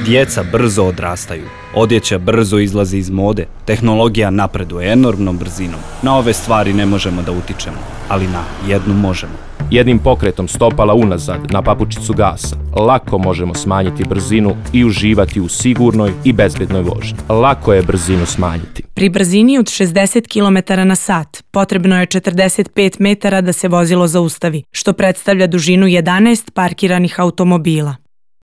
Djeca brzo odrastaju, odjeća brzo izlazi iz mode, tehnologija napreduje enormnom brzinom. Na ove stvari ne možemo da utičemo, ali na jednu možemo. Jednim pokretom stopala unazad na papučicu gasa lako možemo smanjiti brzinu i uživati u sigurnoj i bezbednoj vožnji. Lako je brzinu smanjiti. Pri brzini od 60 km na sat potrebno je 45 metara da se vozilo zaustavi, što predstavlja dužinu 11 parkiranih automobila.